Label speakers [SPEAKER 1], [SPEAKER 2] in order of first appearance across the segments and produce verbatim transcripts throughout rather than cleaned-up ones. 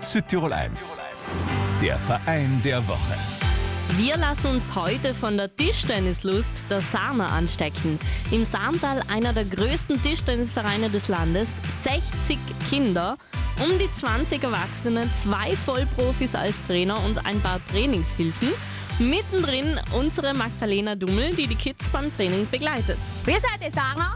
[SPEAKER 1] Südtirol eins, der Verein der Woche.
[SPEAKER 2] Wir lassen uns heute von der Tischtennislust der Sarner anstecken. Im Sarntal, einer der größten Tischtennisvereine des Landes, sechzig Kinder, um die zwanzig Erwachsene, zwei Vollprofis als Trainer und ein paar Trainingshilfen. Mittendrin unsere Magdalena Dummel, die die Kids beim Training begleitet.
[SPEAKER 3] Wie seid ihr, Sarner?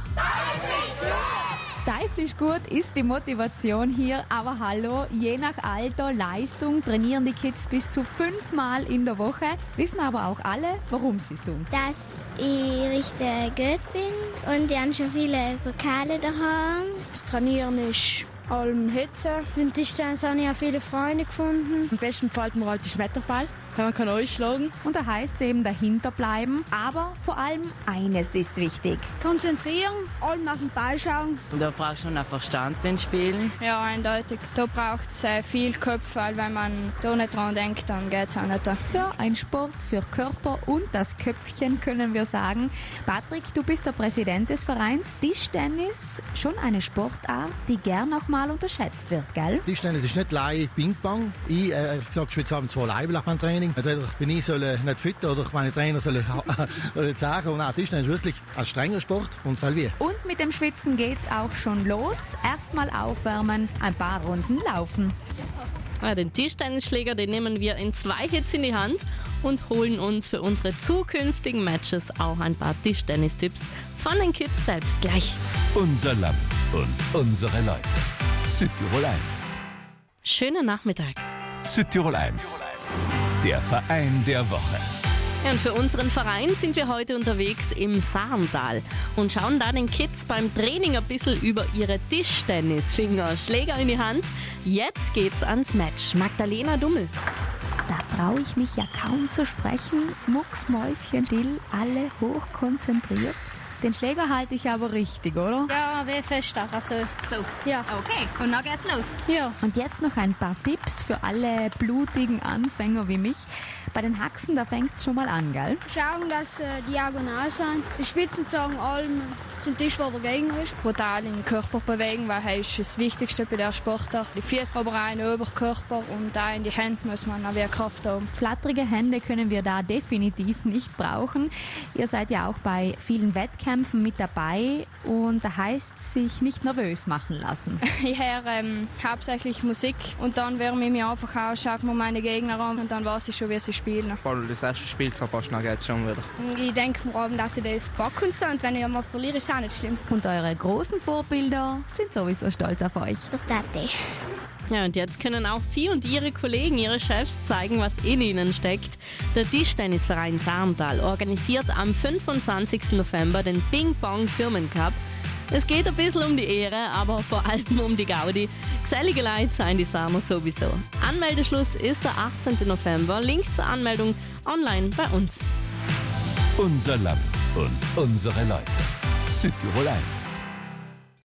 [SPEAKER 3] Teuflisch gut ist die Motivation hier, aber hallo, je nach Alter, Leistung trainieren die Kids bis zu fünfmal in der Woche, wissen aber auch alle, warum sie es tun.
[SPEAKER 4] Dass ich richtig gut bin und die haben schon viele Pokale daheim.
[SPEAKER 5] Das Trainieren ist allem Hitze. Im Tischtennis habe ich auch viele Freunde gefunden. Am besten fällt mir halt der Schmetterball, man kann euch schlagen.
[SPEAKER 3] Und da heißt es eben dahinter bleiben, aber vor allem eines ist wichtig.
[SPEAKER 5] Konzentrieren, allem auf den Ball schauen.
[SPEAKER 6] Und da brauchst du schon auch Verstand beim Spielen.
[SPEAKER 5] Ja, eindeutig. Da braucht es äh, viel Köpfe, weil wenn man da nicht dran denkt, dann geht es auch nicht.
[SPEAKER 3] Ja, ein Sport für Körper und das Köpfchen, können wir sagen. Patrick, du bist der Präsident des Vereins. Tischtennis, schon eine Sportart, die gern auch mal unterschätzt wird, gell?
[SPEAKER 7] Tischtennis ist nicht allein Ping-Pong. Ich äh, sage jetzt haben zwei Leibel beim Training. Entweder bin ich soll nicht fit oder meine Trainer sollen jetzt sagen. Und auch Tischtennis ist wirklich ein strenger Sport und Salvier.
[SPEAKER 3] Und mit dem Schwitzen geht's auch schon los. Erstmal aufwärmen, ein paar Runden laufen.
[SPEAKER 2] Ja, den Tischtennisschläger, den nehmen wir in zwei Hits in die Hand und holen uns für unsere zukünftigen Matches auch ein paar Tischtennis-Tipps von den Kids selbst gleich.
[SPEAKER 1] Unser Land und unsere Leute. Südtirol eins.
[SPEAKER 2] Schönen Nachmittag.
[SPEAKER 1] Südtirol eins, der Verein der Woche.
[SPEAKER 2] Ja, und für unseren Verein sind wir heute unterwegs im Sarntal und schauen da den Kids beim Training ein bisschen über ihre Tischtennisfinger. Schläger in die Hand. Jetzt geht's ans Match. Magdalena Dummel.
[SPEAKER 3] Da traue ich mich ja kaum zu sprechen. Mucksmäuschenstill, alle hochkonzentriert. Den Schläger halte ich aber richtig, oder?
[SPEAKER 5] Ja, wie fest auch. Also,
[SPEAKER 3] So.
[SPEAKER 5] ja.
[SPEAKER 3] Okay, und dann geht's los.
[SPEAKER 5] Ja.
[SPEAKER 3] Und jetzt noch ein paar Tipps für alle blutigen Anfänger wie mich. Bei den Haxen, da fängt's schon mal an, gell?
[SPEAKER 5] Schauen, dass sie äh, diagonal sind. Die Spitzen sagen allem zum Tisch, wo der Gegner ist. Brutal den Körper bewegen, weil das ist das Wichtigste bei der Sportart. Die Füße aber rein, Oberkörper und auch in die Hände muss man auch wieder Kraft haben.
[SPEAKER 3] Flatterige Hände können wir da definitiv nicht brauchen. Ihr seid ja auch bei vielen Wettkämpfen mit dabei und da heißt sich nicht nervös machen lassen.
[SPEAKER 5] Ich höre ähm, hauptsächlich Musik und dann wärme ich mich einfach aus, schaue mir meine Gegner an und dann weiß ich schon, wie sie spielen.
[SPEAKER 8] Wenn du das erste Spiel gehabt hast, dann geht es schon wieder.
[SPEAKER 5] Ich denke mir abends, dass ich das packe und so, und wenn ich einmal verliere, ist auch nicht schlimm.
[SPEAKER 3] Und eure großen Vorbilder sind sowieso stolz auf euch.
[SPEAKER 4] Das Tati.
[SPEAKER 2] Ja, und jetzt können auch Sie und Ihre Kollegen, Ihre Chefs zeigen, was in Ihnen steckt. Der Tischtennisverein Sarntal organisiert am fünfundzwanzigsten November den Ping-Pong Firmencup. Es geht ein bisschen um die Ehre, aber vor allem um die Gaudi. Gesellige Leute seien die Sarner sowieso. Anmeldeschluss ist der achtzehnten November. Link zur Anmeldung online bei uns.
[SPEAKER 1] Unser Land und unsere Leute. Südtirol eins.